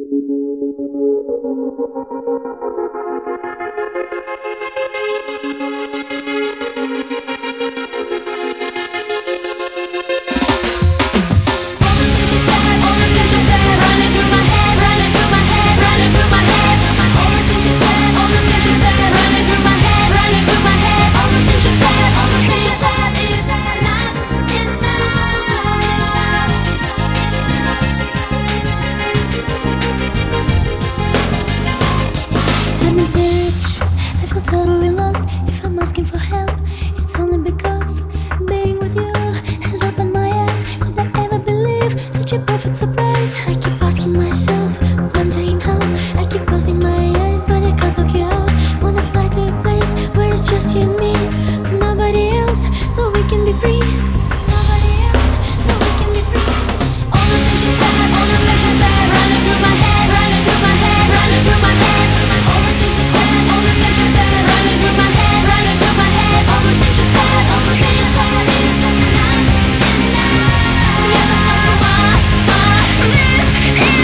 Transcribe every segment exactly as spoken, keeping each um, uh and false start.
I'm serious, I feel totally lost. If I'm asking for help, it's only because being with you has opened my eyes. Could I ever believe such a perfect surprise? I keep asking myself, wondering how. I keep closing my eyes, but I can't block you out. Wanna fly to a place where it's just you and me, nobody else, so we can be free. Nobody else, so we can be free. All the things you said, all the things you said, running through my head, running through my head, running through my head. All the things you said, all the things you said, running through my head, running through my head. All the things you said, all the things you said is not enough. Yes, I know you are, are live in me.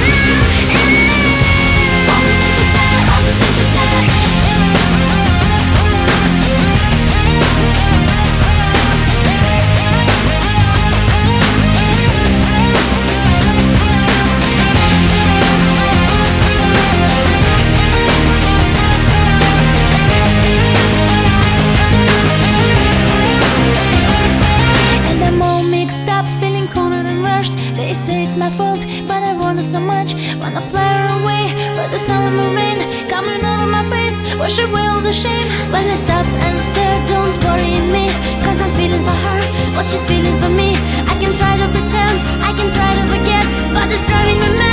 All the things you said, all the things you said. They say it's my fault, but I want it so much. Wanna fly away, but the sun and the rain coming over my face, wash away all the shame. When I stop and stare, don't worry me, cause I'm feeling for her what she's feeling for me. I can try to pretend, I can try to forget, but it's driving me mad.